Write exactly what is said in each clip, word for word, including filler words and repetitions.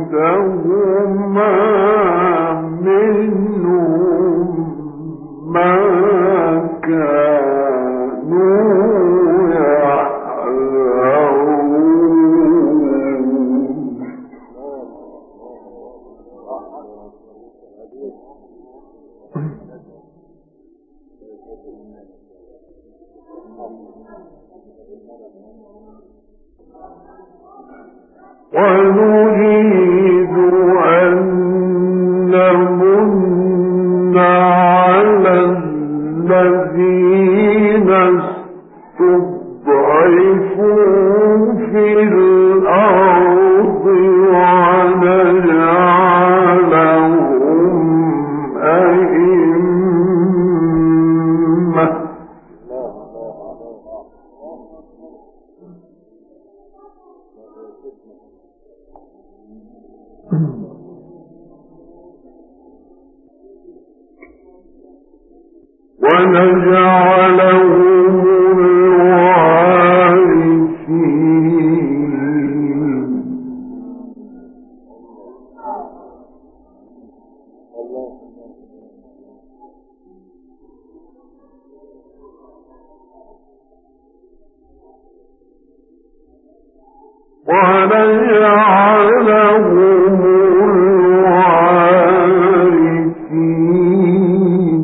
ونريد أن نمن على الذين استضعفوا في الأرض ونجعلهم أئمة ونجعلهم الوارثين ونجعلهم الوارثين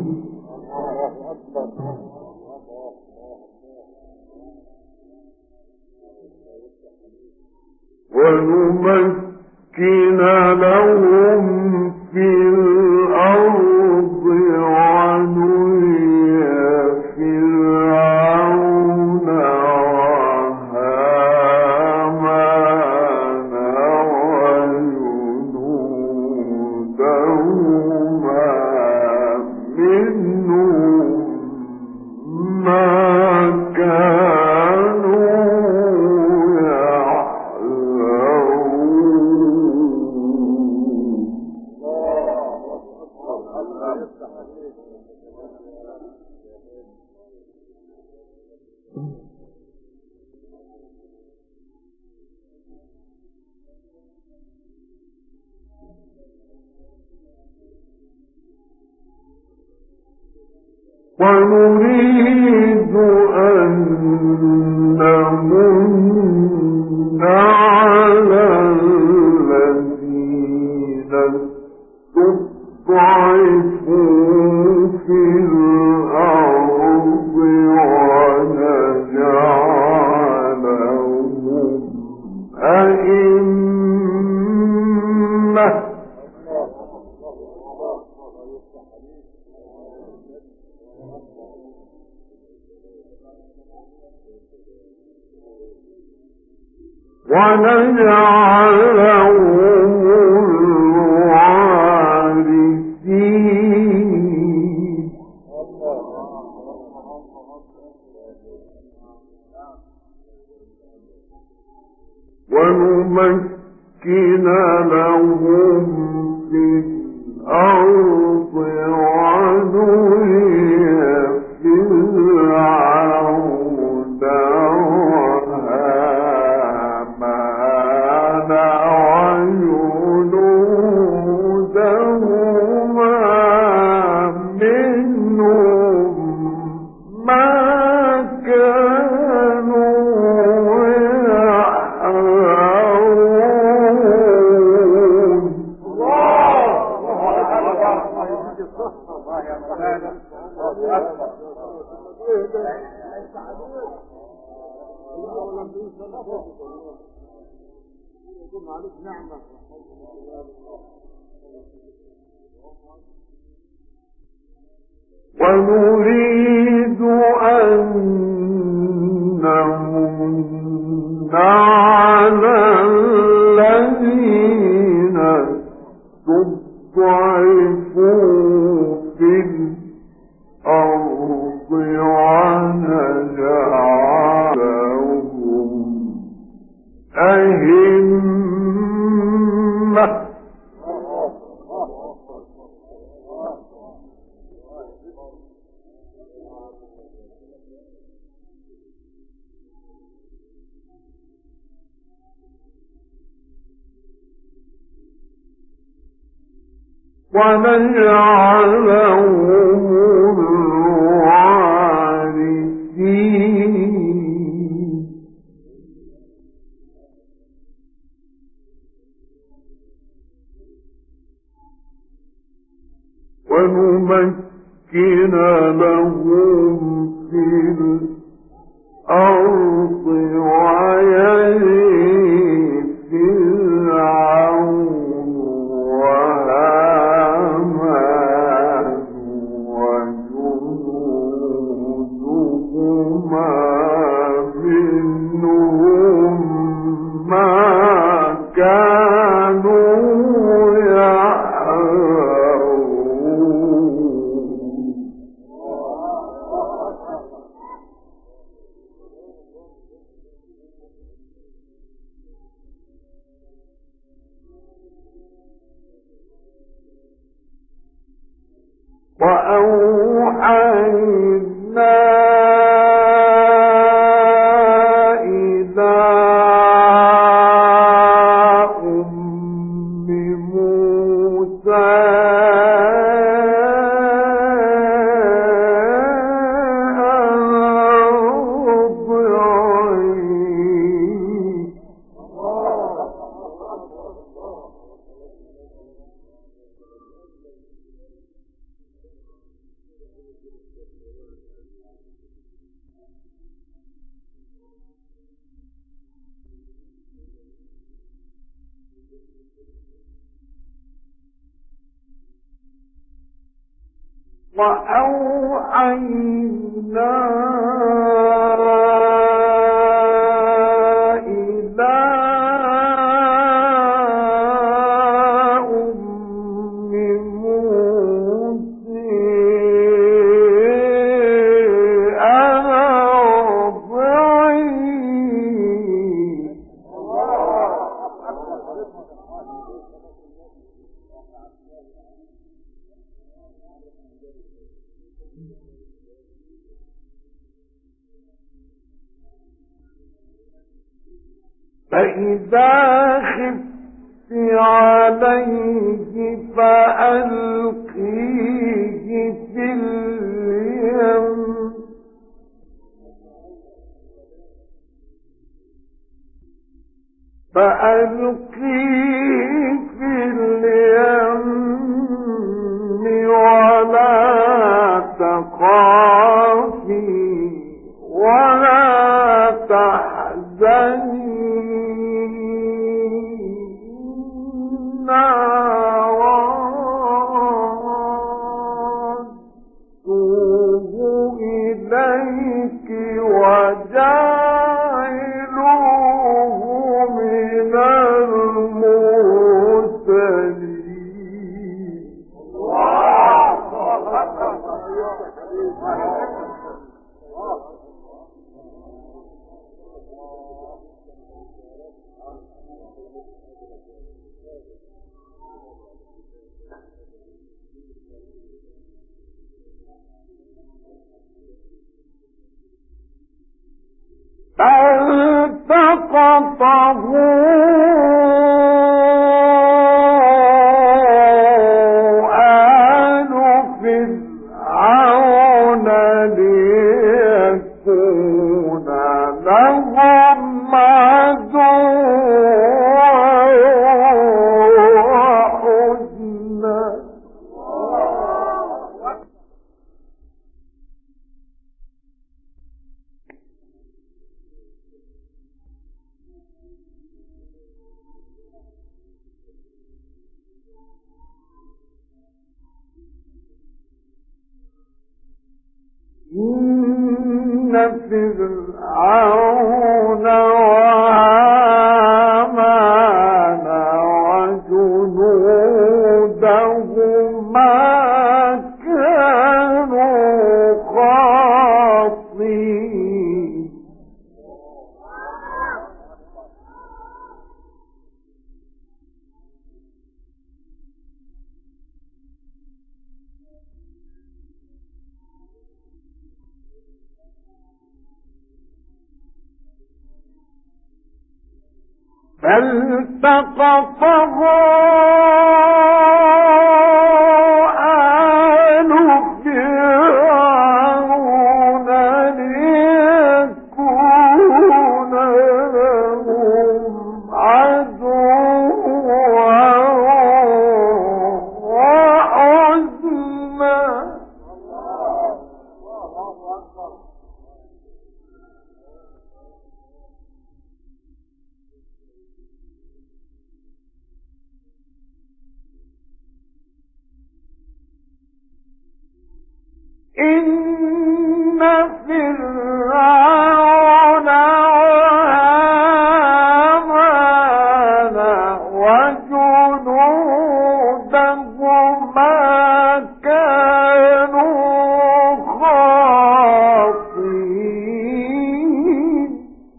ونمكن لهم في الأرض ونري فرعون وهامان وجنودهما منهم ما كانوا ونريد أن نمن على الذين استضعفوا في الأرض ونجعلهم أئمة ونجعلهم الوارثين ونمكن لهم في الأرض ونري فرعون ونريد أن نمن على الذين استضعفوا في الأرض ونجعلهم أئمة ونجعلهم الوارثين ونمكن لهم في الأرض ويرث فرعون وهامان وجنودهما منهم ما كانوا وأوحينا إلى أم موسى أن أرضعيه وأوحينا إلى أم موسى أن أرضعيه فإذا خفت عليه فألقيه في اليم فألقيه في اليم ولا تخافي ولا تحزني إليك وجعلوه من المرسلين فالتقطه آل فرعون ليكون لهم عدوا وحزنا إن فرعون وهامان وجنودهما كانوا خاطئين فالتقطه وجنودهما كانوا خاطئين.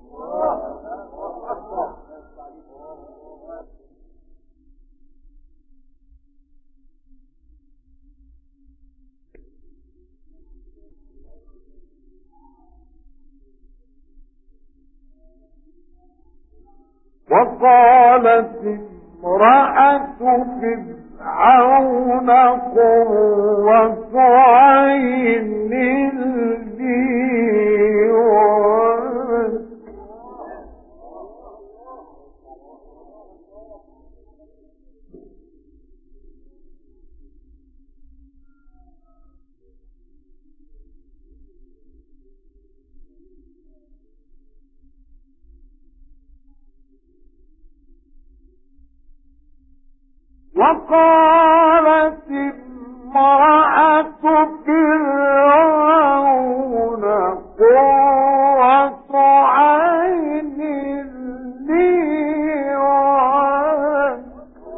وقالت امرأة فرعون قرة عين لي ولك. وقالت امرأة فرعون قرة عين لي ولك.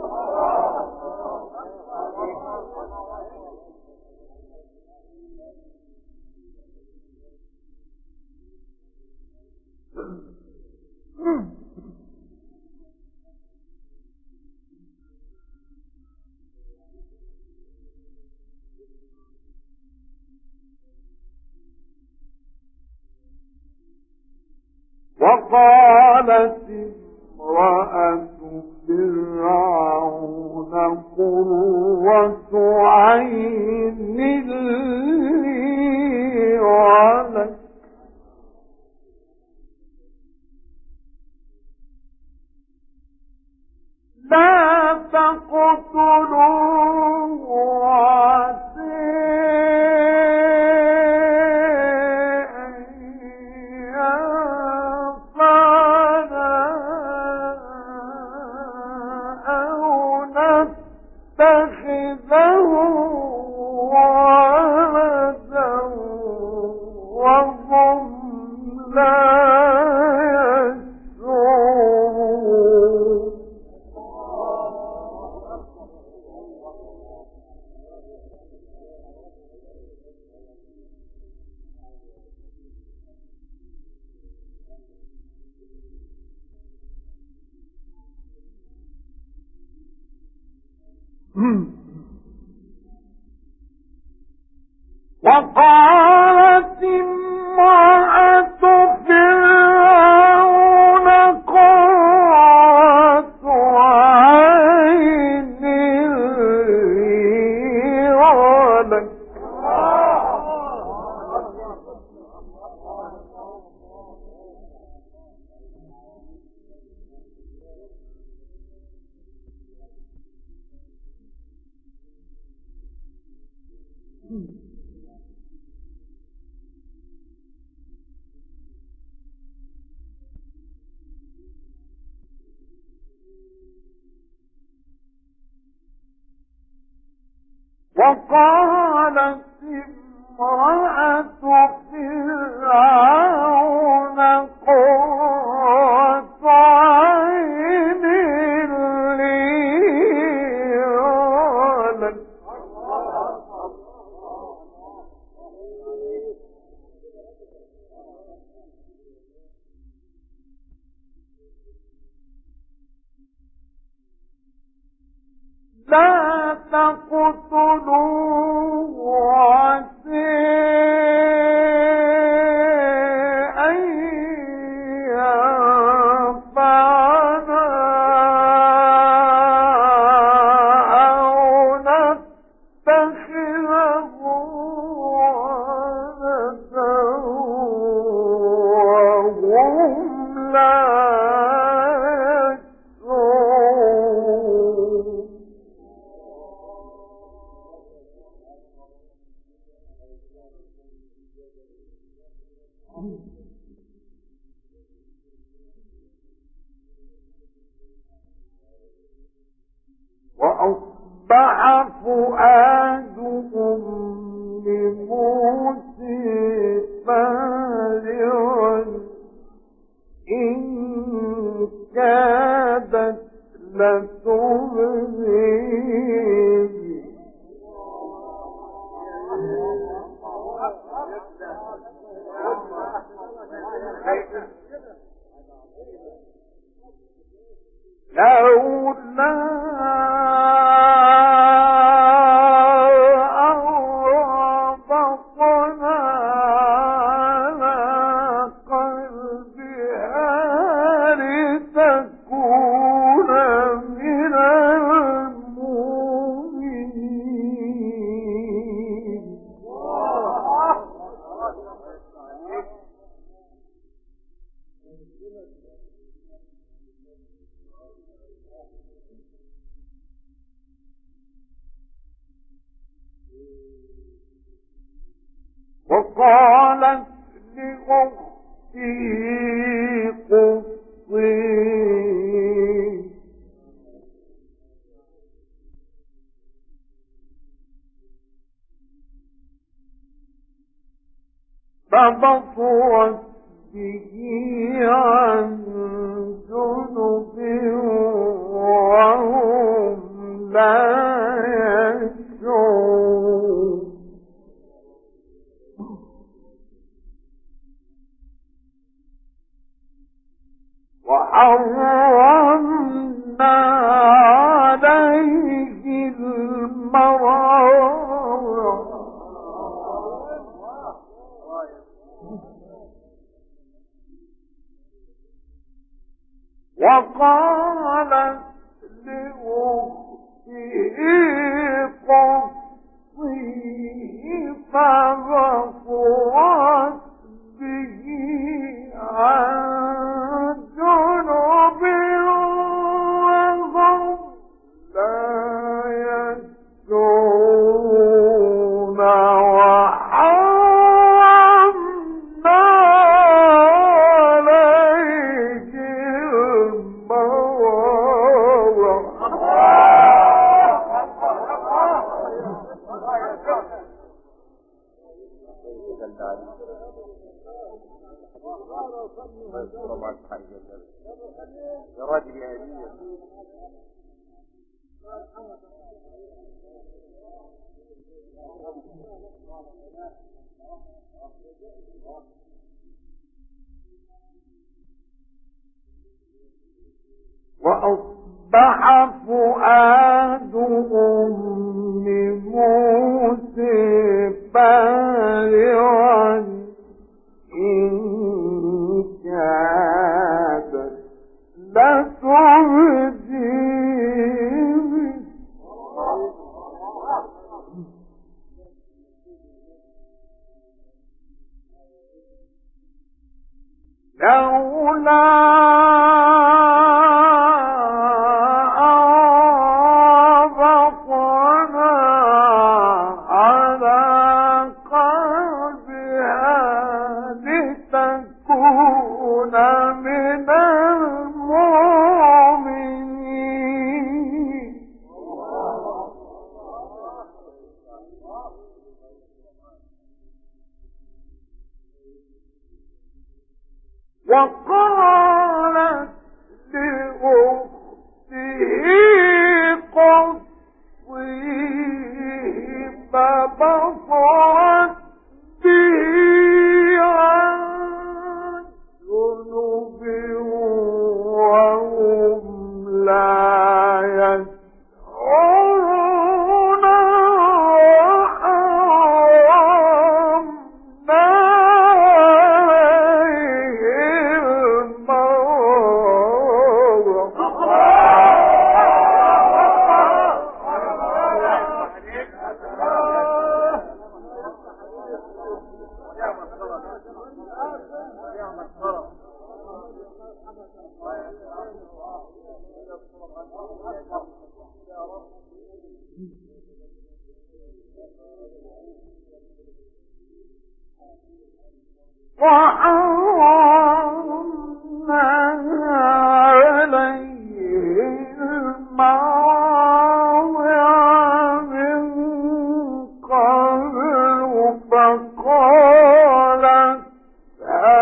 وقالت امرأة فرعون قرة عين لي ولك. لا تقتلوه عسى وقالت امرأة فرعون قرة عين لي ولك. وقالت امرأة فرعون قرة عين لي ولك. لا تقتلوه عسى أن ينفعنا أو نتخذه ولدا وهم لا وأصبح فؤاد أم موسى فارغا إن كادت لتبديه لولا أربطنا على قلبها لتكون من المؤمنين وقالت لأخته قصيه فبصرت به عن جنب وهم لا يشعرون وحرمنا عليه المراضع وقالت لأخته قصيه فبصرت به عن جنب وهم لا يشعرون وحرمنا عليه يا راجل يا أمير وأصبح فؤاد أم موسى فارغا إن كادت لتبديه لولا أربطنا على قلبها لتكون من المؤمنين وقالت لأخته قصيه فبصرت به عن جنب وهم لا يشعرون وحرمنا وحرمنا عليه المراضع من قبل فقالت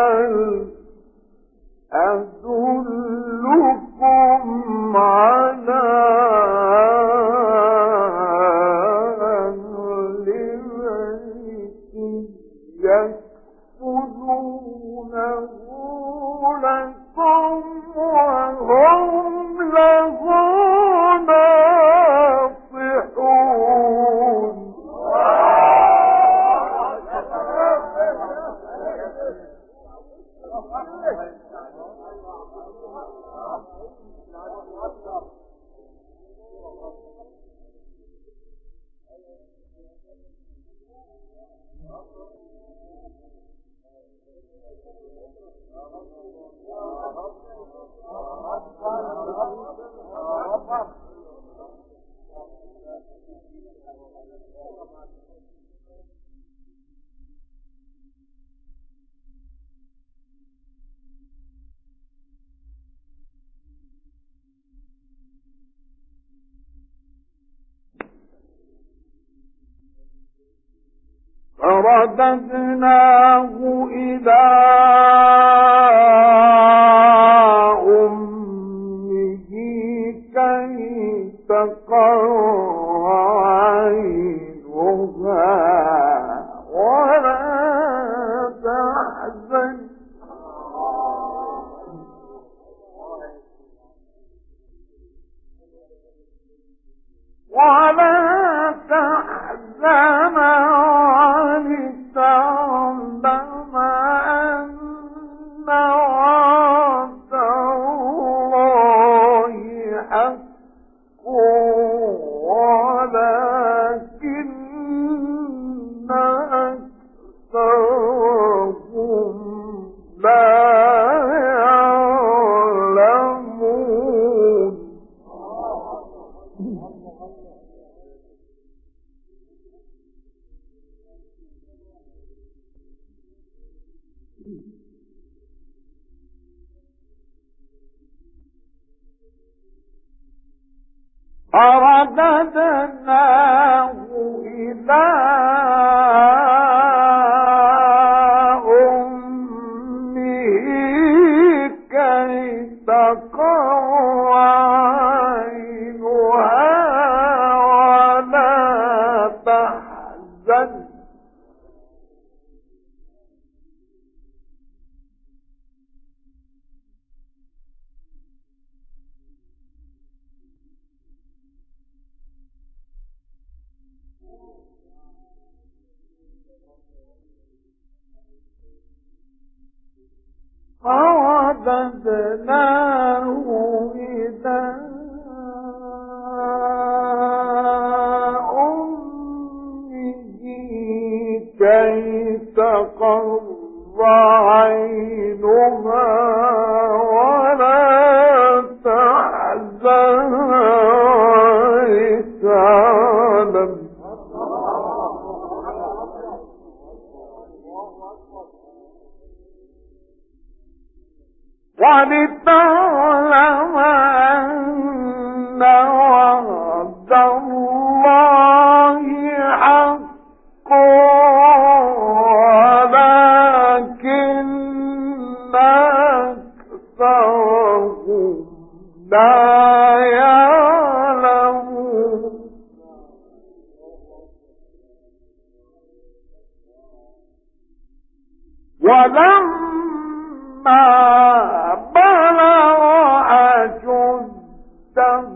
هل أدلكم على فرددناه إلى أمه كي تقر عينها ولا تحزن ولا تحزن ولتعلم أن وعد الله حق ولكن أكثرهم لا يعلمون. فرددناه إلى أمه كي تقر عينها ولا تحزن فرددناه إلى أمه كي تقر عينها ولا تحزن ولتعلم ولتعلم أن وعد الله حق ولكن أكثرهم لا يعلمون. ولما بلغ أشده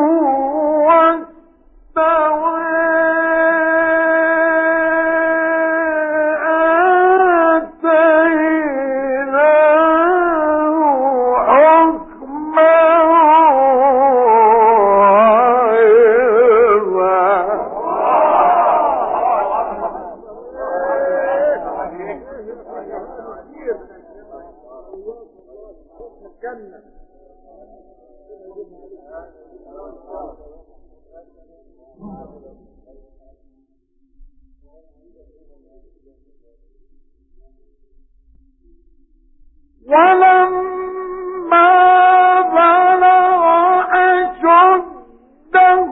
واستوى آتيناه حكما ولما بلغ أشده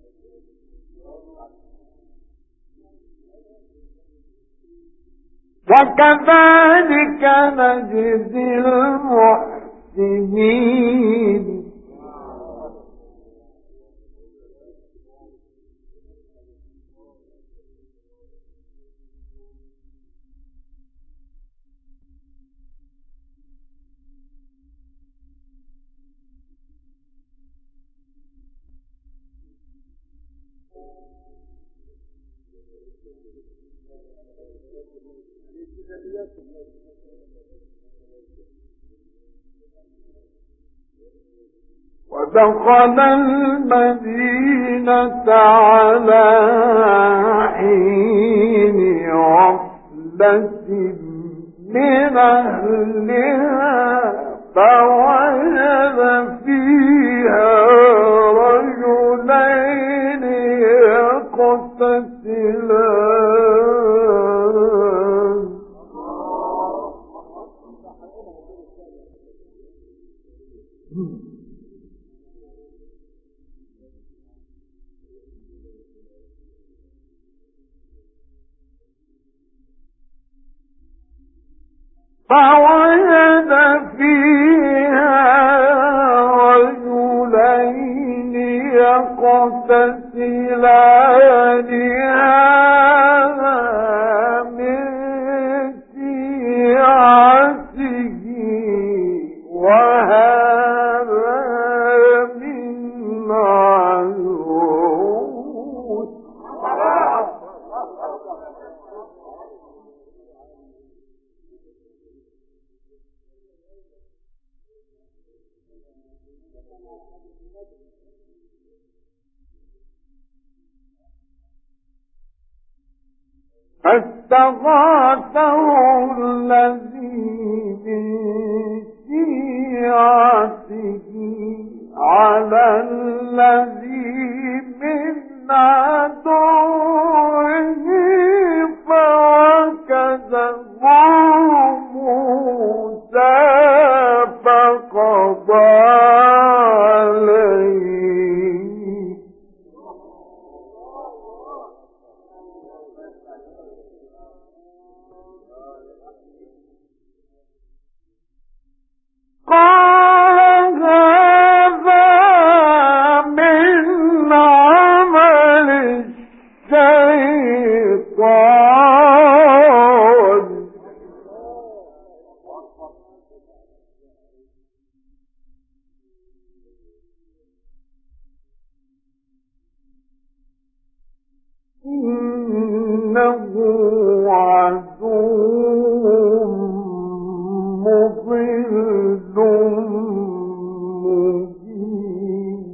وكذلك نجزي المحسنين ودخل المدينة على حين غفلة من أهلها فوجد فيها رجلين يقتتلان فوجد فيها رجلين يقتتلان هذا من شيعته وهذا من عدوه فاستغاثه الذي من شيعته على الذي من عدوه فوكزه موسى فقضى عليه قال هذا من عمل الشيطان إنه عدو مضل مبين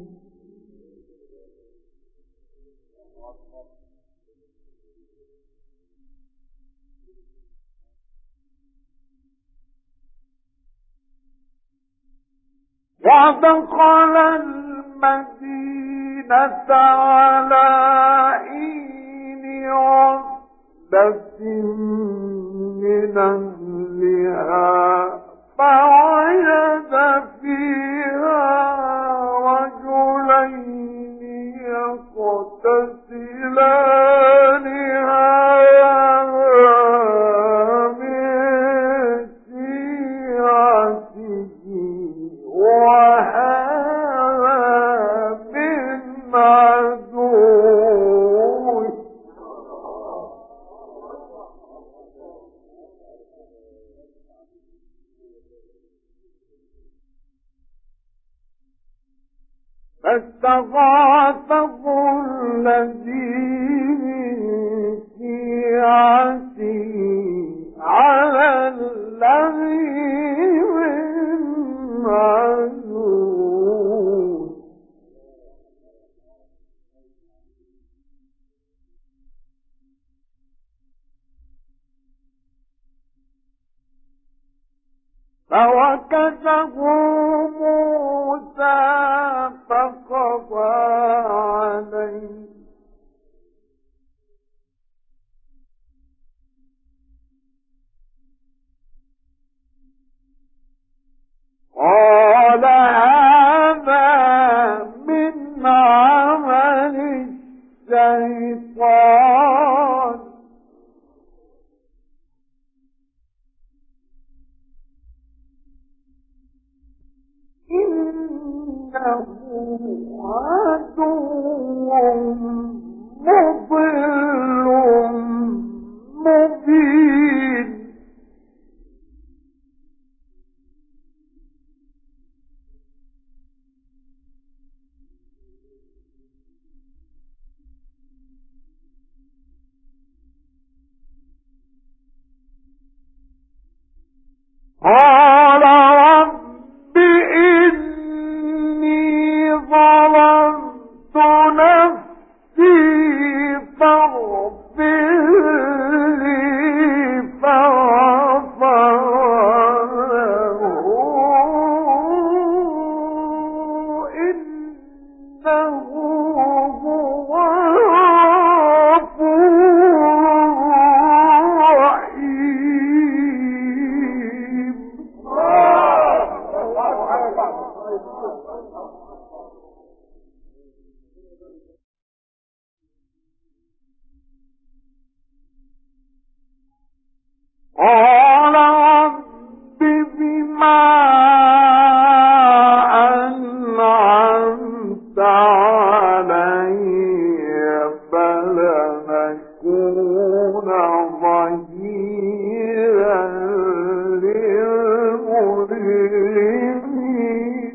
ودخل المدينة على حين غفلة من أهلها فوجد فيها رجلين يقتتلان هذا من شيعته وهذا من عدوه فاستغاثه الذي من شيعته على الذي من عدوه فوكزه موسى فقضى عليه قال هذا من عمل قال إنه عدو مضل مبين قال رب إني ظلمت نفسي فاغفر لي فغفر له إنه هو الغفور الرحيم. قال رب بما أنعمت علي فلنكون ظهيرا للمجرمين.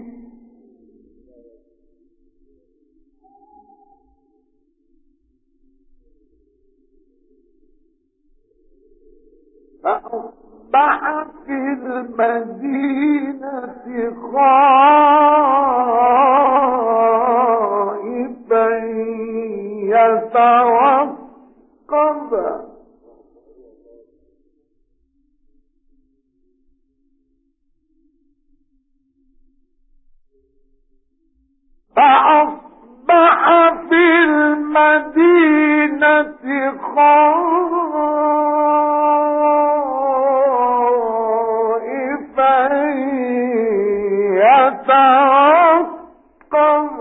فأصبح في المدينة خائفا يترقب فأصبح في المدينة خائفا يترقب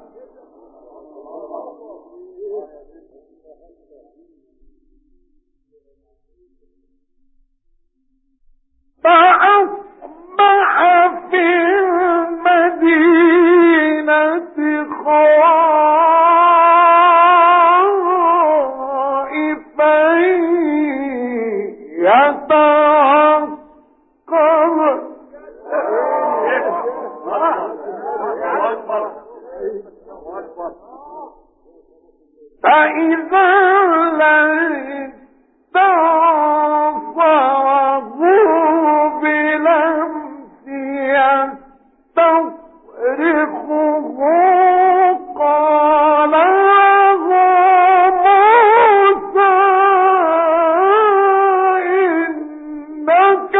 فأصبح في المدينة خائفا يترقب فإذا الذي استنصره بلمس يستصرخه قال له موسى إنك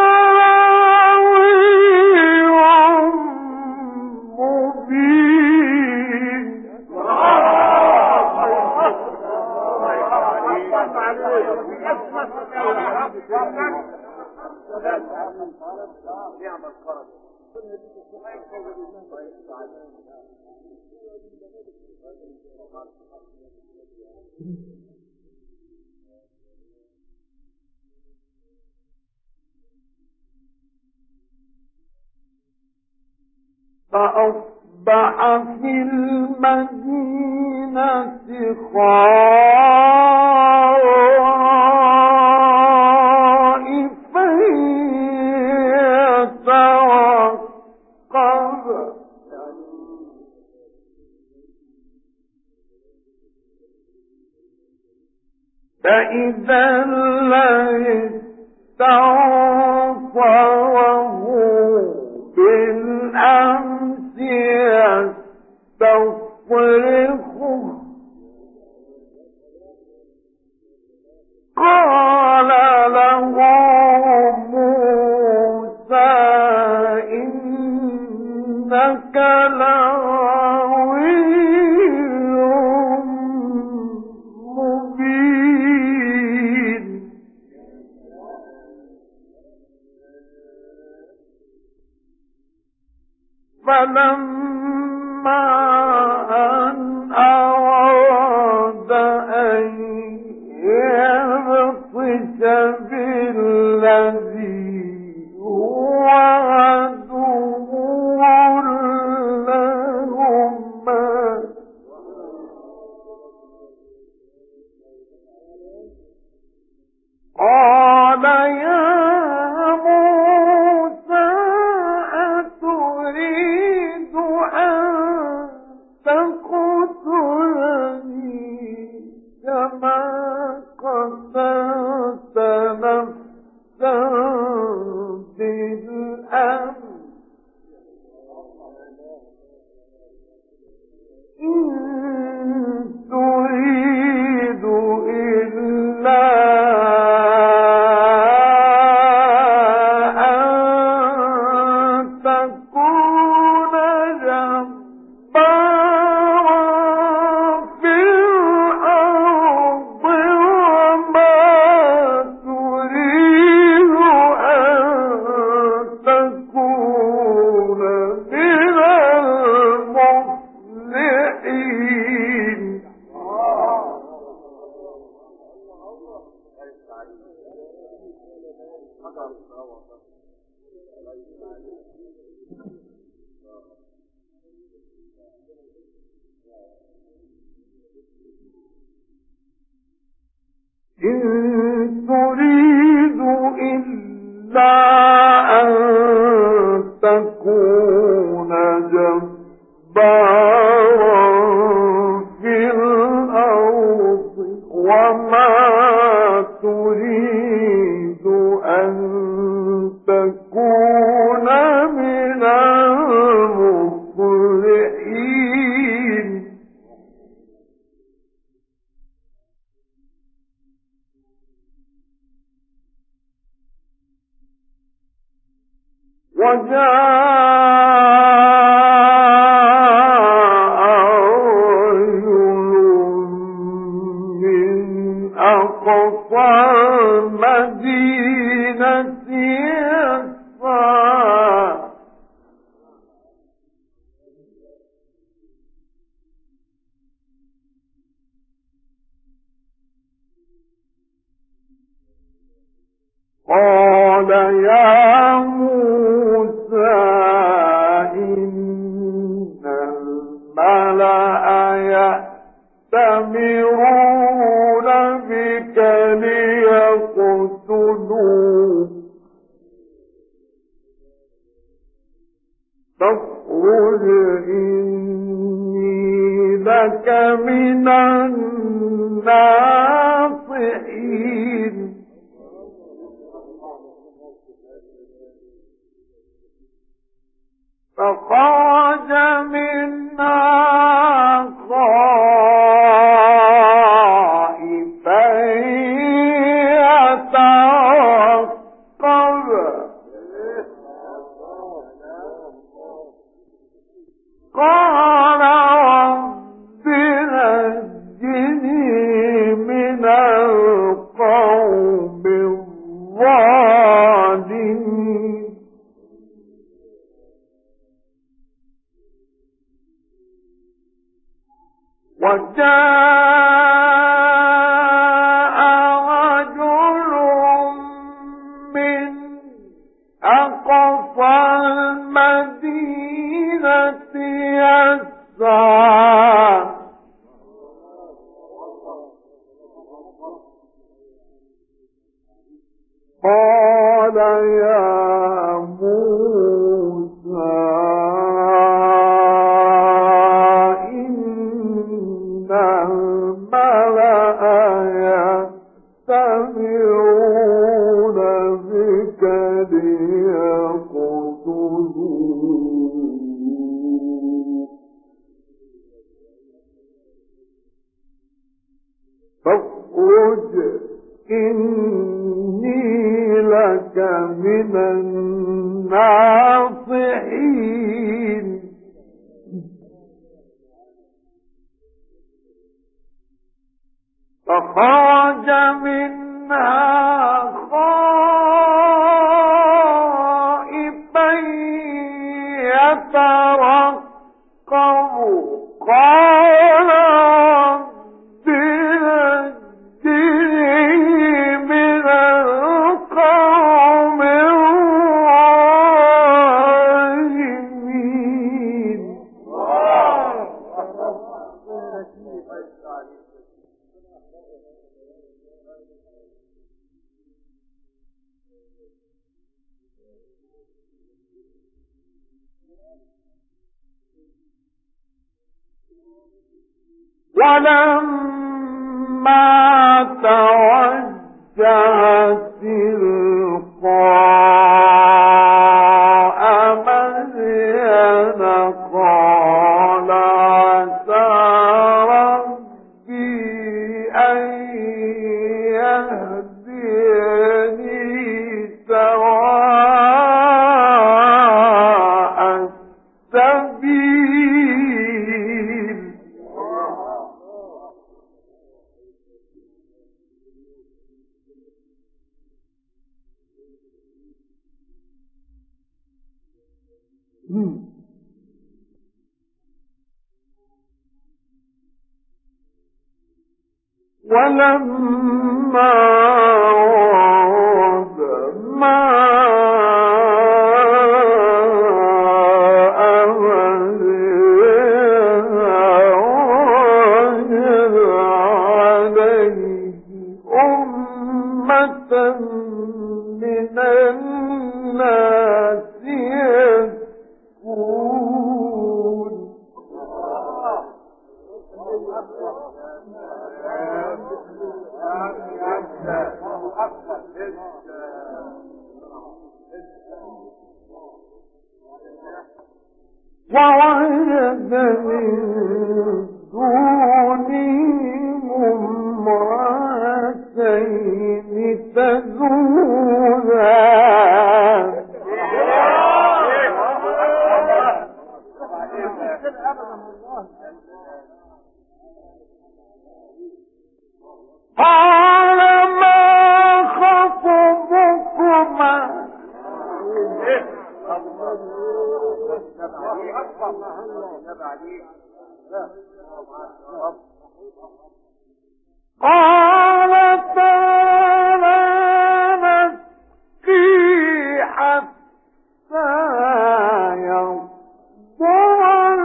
فأصبح في المدينة خائفا يترقب فإذا الذي استنصره بالأمس يستصرخه قال له موسى إنك لغوي مبين. فلما أن أراد أن ليبطش بالذي هو عدو لهما قال يا موسى أتريد أن تقتلني كما قتلت نفسا بالأمر إن تريد إلا إن تريد إلا أن تكون جبارا في الأرض وما تريد أن تكون من المصلحين وجاء رجل من أقصى المدينة يسعى قال يا موسى إن الملأ يأتمرون بك ليقتلوك فاخرج إني لك من الناصحين فخرج منها خائفا يترقب قال رب نجني من القوم الظالمين وجاء رجل من أقصى المدينة يسعى قال يا موسى إن الملأ يأتمرون بك ليقتلوك فاخرج إني لك من الناصحين فخرج منها خائفا يترقب قال رب نجني ولما توجه تلقاء مدين قال عسى ربي أن يهديني سواء السبيل. ولما ورد ماء مدين وجد عليه أمة من الناس يسكون. ووجد من دونهم امرأتين تذودان قال ما خطبكما قالتا لا نسقي حتى يصدر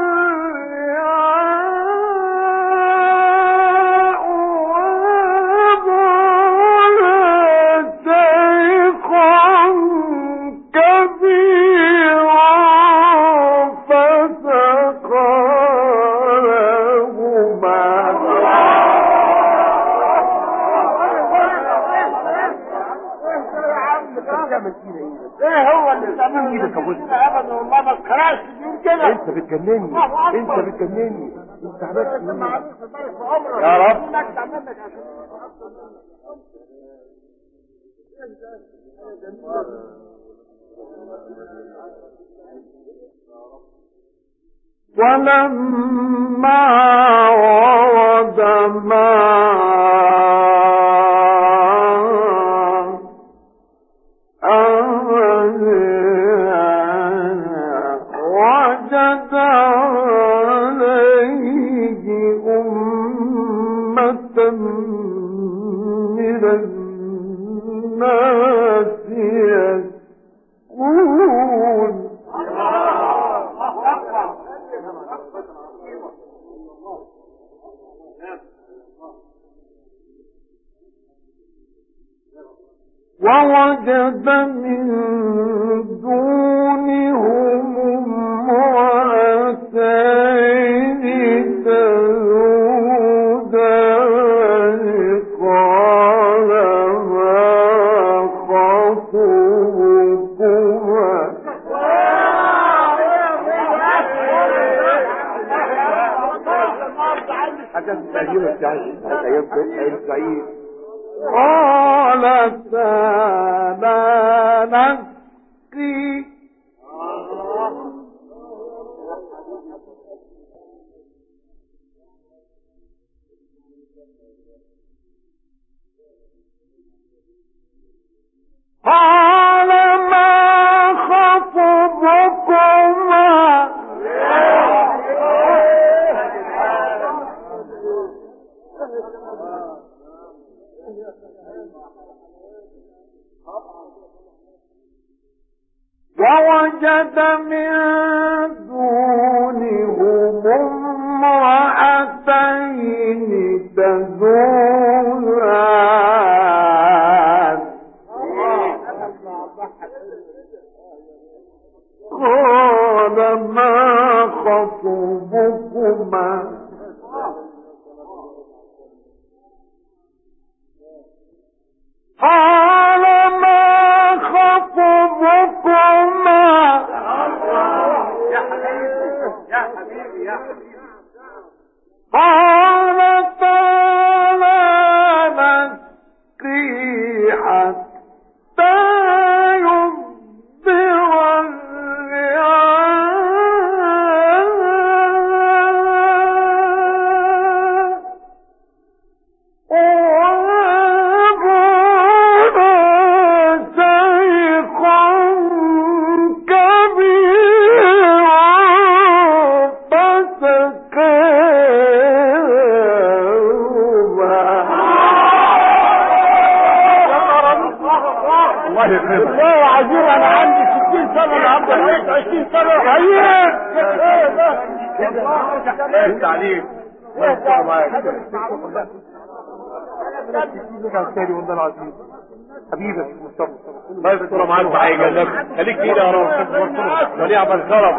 الرعاء ويبلغ شيخا كبيرا فسقى لهما. ايه هو اللي بتعمل ايدك يا ابوي؟ ابدا والله ما تخرجش بيقول كده. انت بتجنني انت بتجنني انت عملت يا رب ولما ورد ماء مدين وجد عليه أمة من الناس يسكون. ووجد من دونهم امرأتين تذودان قال ما خطبكما. حاجة تسألينه السعيد أيام سعيد قالتا لا نسقي قال ما خطبكما. ووجد من دونهم امرأتين تذودان قال ما خطبكما يا حبيبي يا حبيبي يا حبيبي قالتا لا نسقي حتى يصدر الرعاء وأبونا شيخ كبير والله عزيز انا عندي ستين سنة النهارده عايش عشرين سنة عيب انت عليك والله العظيم حبيبي مصطفى الله يستر معاك بحاجه خليك كده يا رب وليه عمل شرف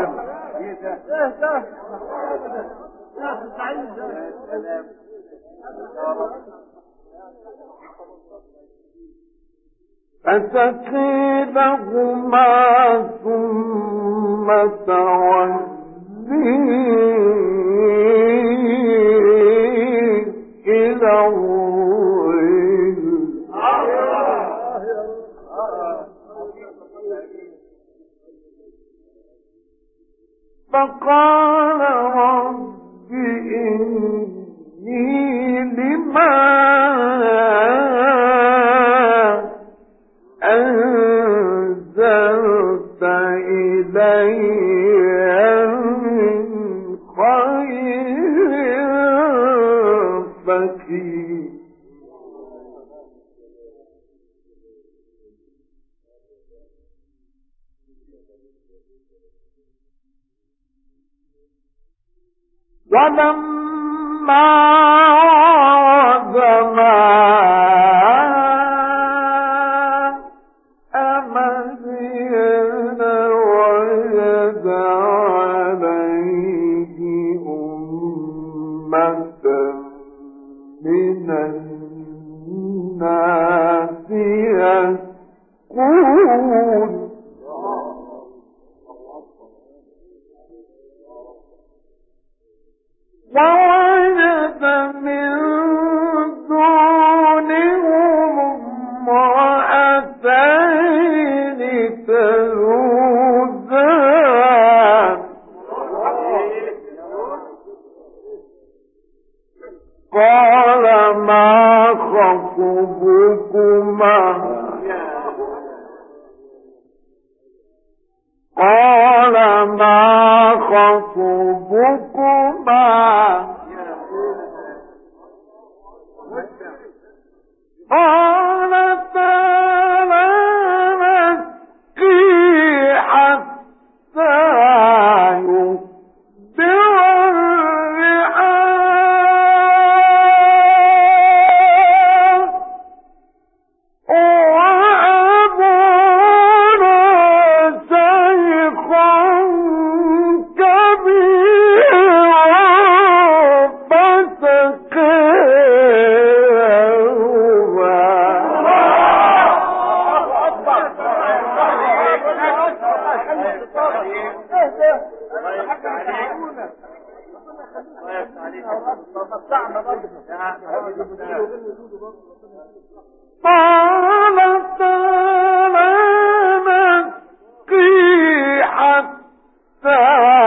فسقي لهما ثم تولي إلى الظل فقال رب إني لما أنزلت إلي من خير فقير ولما ورد ماء مدين وجد عليه أمة من الناس يسقون ووجد من دونهم امرأتين تذودان قال ما خطبكما قال ما خطبكما قالتا لا نسقي حتى يصدر الرعاء وأبونا شيخ كبير قالت لا نسقي حتى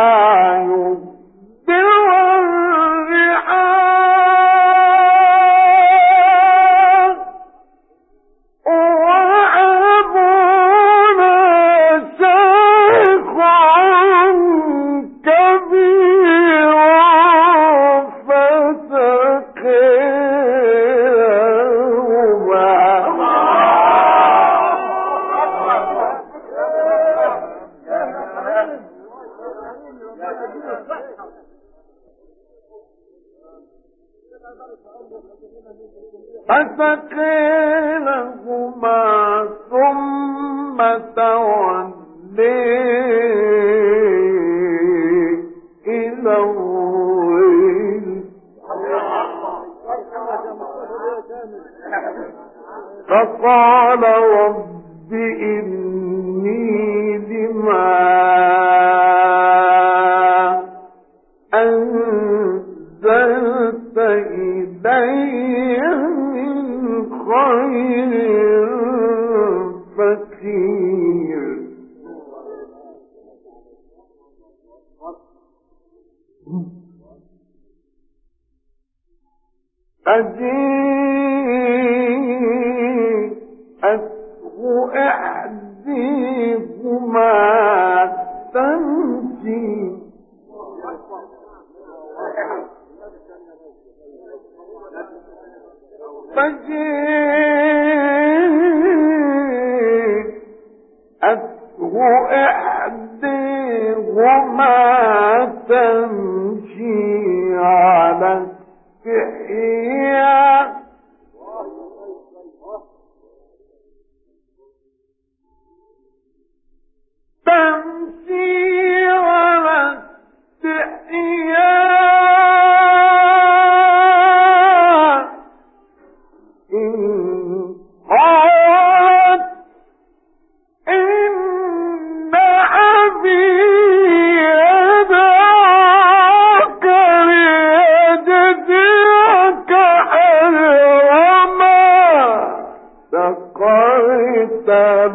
يصدر الرعاء وأبونا شيخ كبير فسقي لهما ثم تولي إلى الظل فقال رب إني لما أنزلت إلي من خير فقير فجيءته إحديهما تمشي فجيءته إحديهما تمشي على استحياء تمشي على استحياء إن قالت إن أبي يدعوك ليجزيك أجر ما سقيت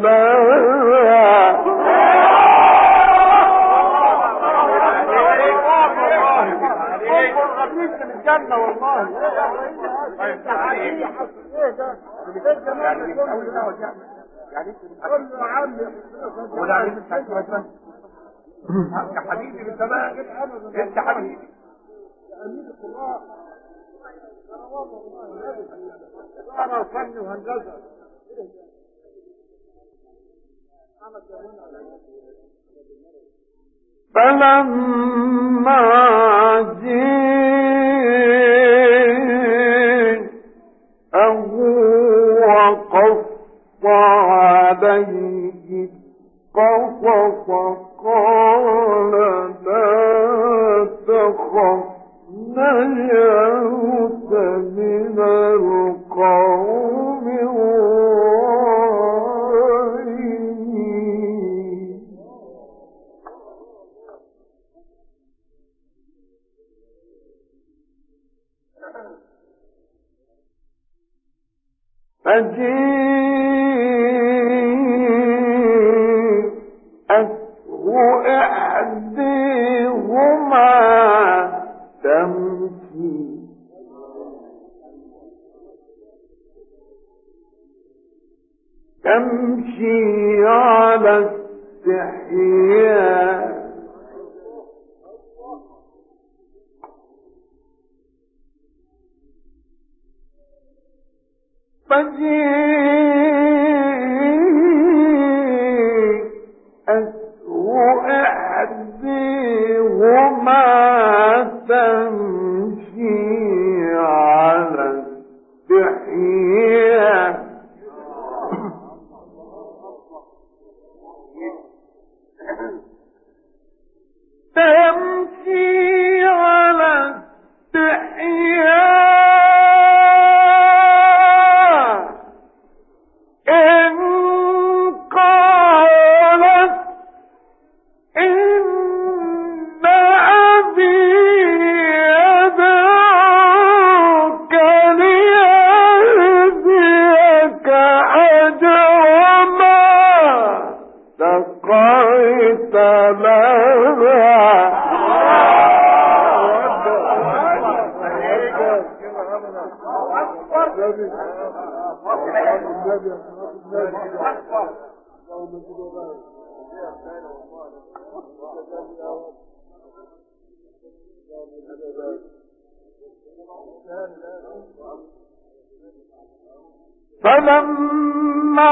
لها الجنة والله يعني كل عام ولا عم يا حبيبي بالسماء انت حبيبي امين القراء انا فن وهندسه فلما جاءه وقص عليه قصص قال لا تخف نجوت من القوم الظالمين فجيءته إحديهما تمشي تمشي على استحياء فجيءته إحديهما تمشي على استحياء تمشي على استحياء إن قالت إن أبي يدعوك ليجزيك أجر ما سقيت لها فلما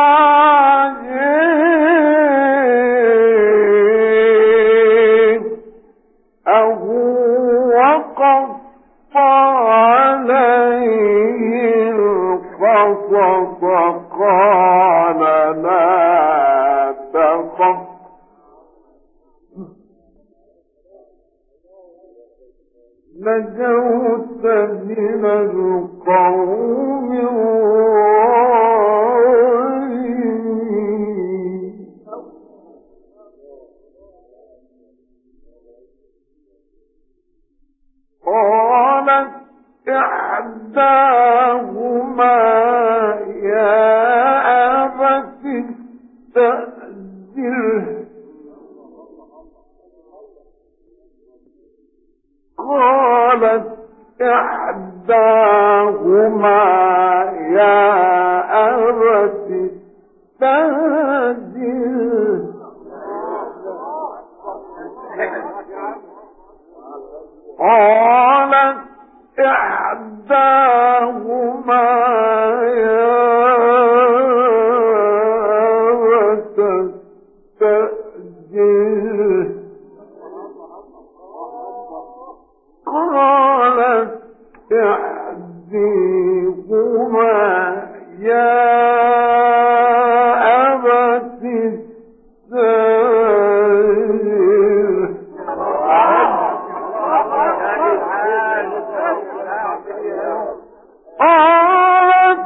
جاءه وقص عليه القصص قال لا تخف نجوت من القوم الظالمين قالت إحداهما يا أبت استأجره قالت إحداهما يا أبت استأجره قالت إحداهما يا أبت استأجره قالت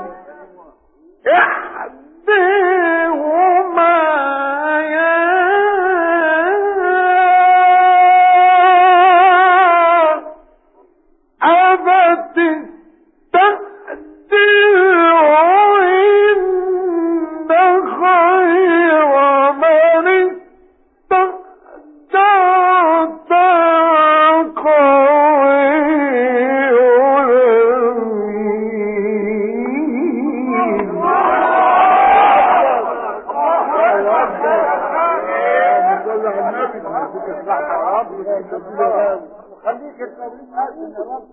إحداهما يا أبت استأجره إن خير من استأجرت خليك التوبيخ حسن يا رب.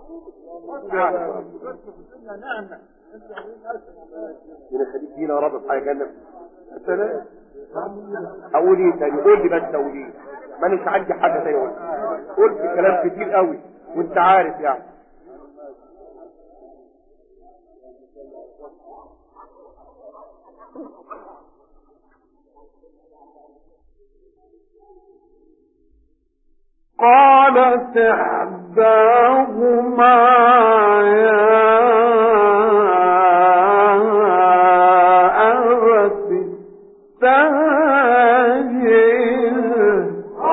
ربنا يخليك فينا يا رب في حاجه جنه. السلام. اقول ايه تاني؟ قول لي بس اقول ايه؟ مانيش عندي حاجه تاني اقولها. قلت كلام كتير قوي وانت عارف يعني. قالت إحداهما يا أبت استأجره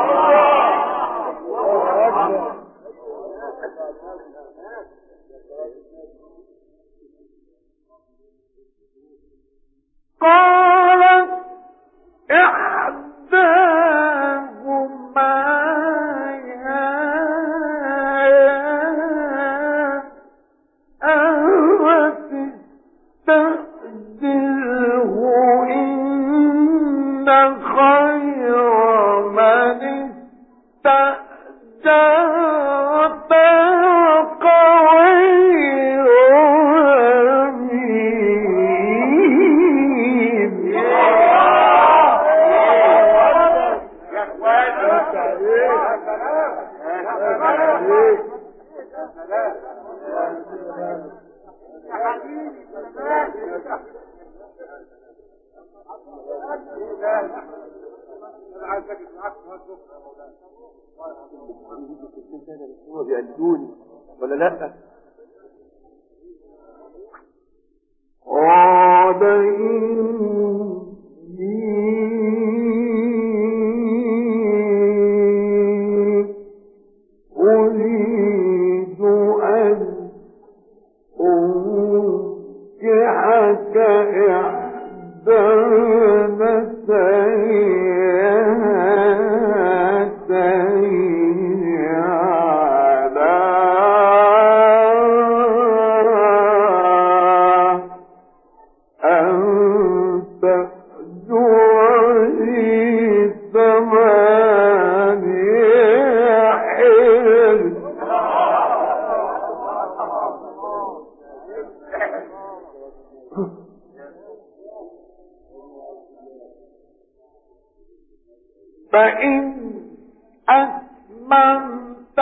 قالت إحداهما هو بيقلدوني ولا لا؟ قال أريد أن أنكحك إحدى النسيين على أن تأجرني ثماني حجج فإن أتممت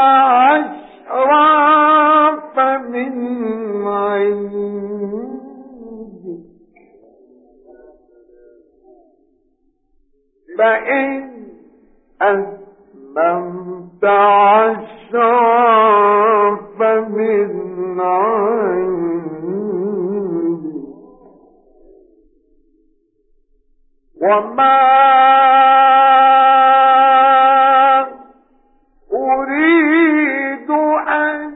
عشرا فمن عندك فإن أتممت عشرا فمن عندك وما أريد أن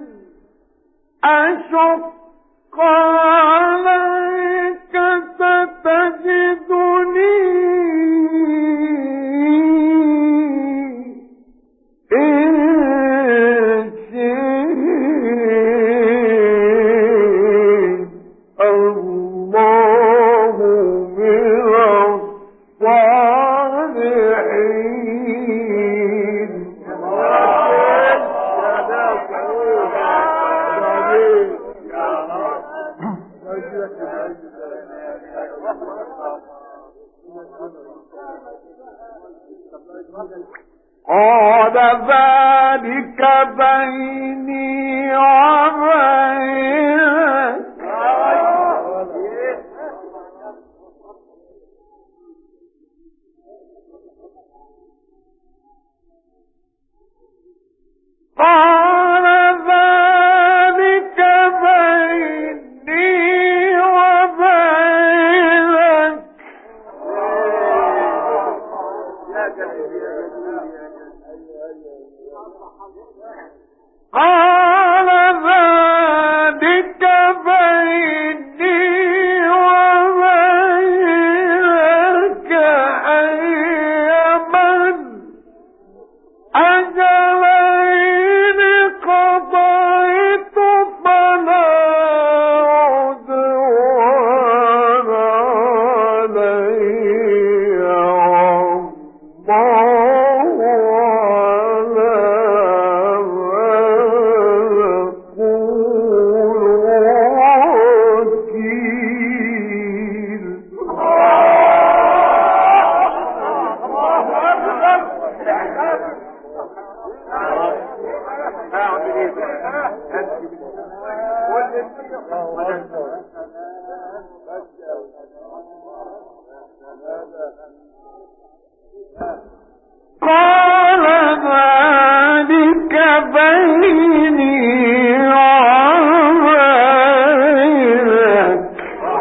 أشق عليك ستجدني إن شئت قال ذلك بيني وبينك قال ذلك بيني وبينك قال ذلك بيني وبينك أيما أجلين قضيت فلا عدوان علي قال ذلك بيني وبينك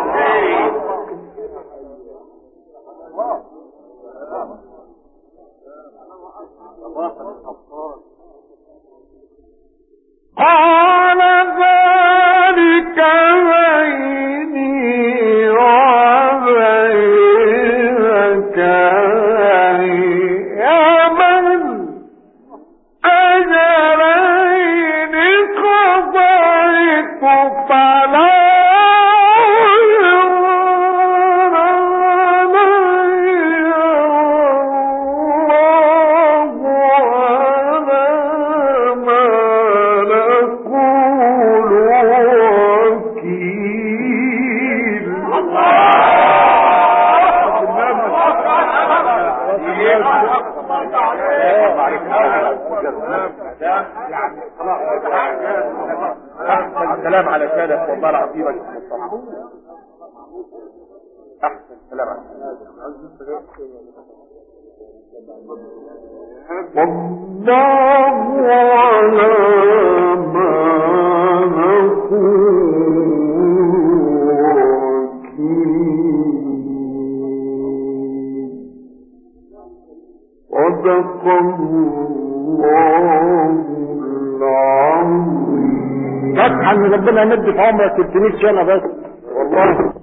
قال ذلك بيني وبينك يا من أجلين قضيت فلا السلام على سادة والله العظيم احسن سلام على والله على ما نقول وكيل صدق الله العظيم. فتحا من ربنا يمد في عمرك ثلاثمية سنة بس والله.